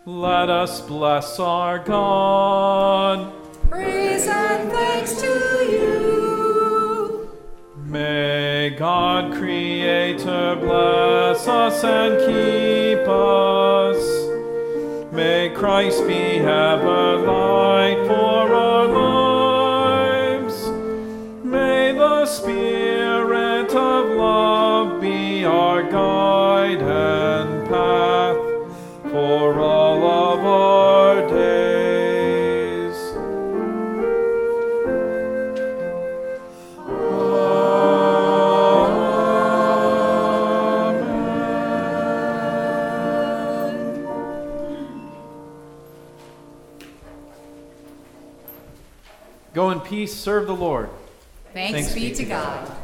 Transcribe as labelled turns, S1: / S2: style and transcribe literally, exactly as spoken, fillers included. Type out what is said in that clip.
S1: Let us bless our God.
S2: Praise and thanks to you.
S1: May God Creator bless us and keep us. May Christ be ever light for our lives. May the Spirit of love be our guide and path for all of our days. Amen. Go in peace, serve the Lord.
S2: Thanks, Thanks be to God.